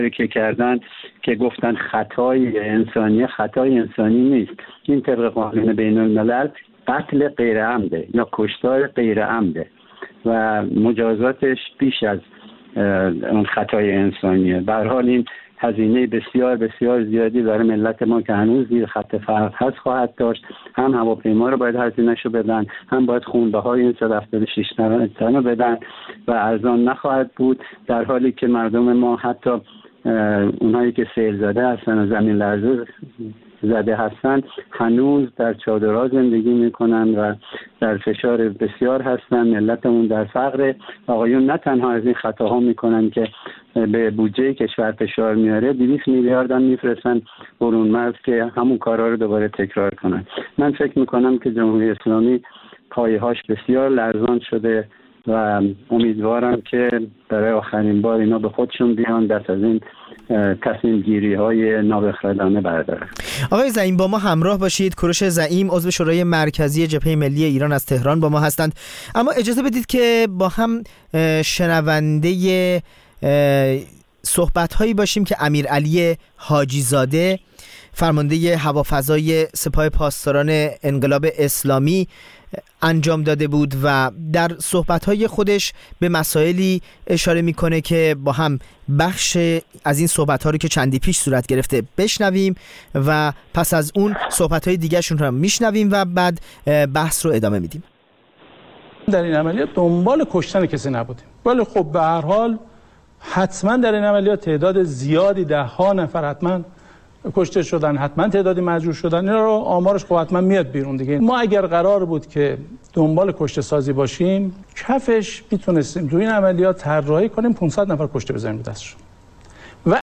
که کردن که گفتن خطای انسانی نیست. این طبق قانون بین الملل قتل غیر عمده یا کشتار غیر عمده و مجازاتش بیش از اون خطای انسانیه. به هر حال این هزینه بسیار بسیار زیادی برای ملت ما که هنوز زیر خط فقر هست خواهد داشت. هم هواپیما رو باید هزینه‌شو بدن، هم باید خونبهای این 176 تن رو بدن و ارزان نخواهد بود، در حالی که مردم ما حتی اونهایی که سیل زده هستن و زمین لرزه زده هستن هنوز در چادرها زندگی میکنن و در فشار بسیار هستن. ملتمون در فقر. آقایون نه تنها از این خطاها میکنن که به بودجه کشور فشار میاره، 200 میلیارد هم میفرستن برون مرز که همون کارا رو دوباره تکرار کنن. من فکر میکنم که جمهوری اسلامی پایه‌هاش بسیار لرزان شده و امیدوارم که برای آخرین بار اینا به خودشون بیان، دست از این تصمیم گیری های نابخردانه بردارن. آقای زعیم با ما همراه باشید. کوروش زعیم عضو شورای مرکزی جبهه ملی ایران از تهران با ما هستند. اما اجازه بدید که با هم شنونده صحبت هایی باشیم که امیرعلی حاجی زاده فرمانده هوافضای سپاه پاسداران انقلاب اسلامی انجام داده بود و در صحبت‌های خودش به مسائلی اشاره میکنه که با هم بخش از این صحبت‌ها رو که چندی پیش صورت گرفته بشنویم و پس از اون صحبت‌های دیگرشون رو هم میشنویم و بعد بحث رو ادامه میدیم. در این عملیات دنبال کشتن کسی نبودیم، ولی خب به هر حال حتما در این عملیات تعداد زیادی، ده ها نفر حتما کشته شدن، حتما تعدادی مجروح شدن. اینا رو آمارش خب حتما میاد بیرون دیگه. ما اگر قرار بود که دنبال کشته سازی باشیم، کفش میتونستیم تو این عملیات طراحی کنیم 500 نفر کشته بزنیم به دستشون.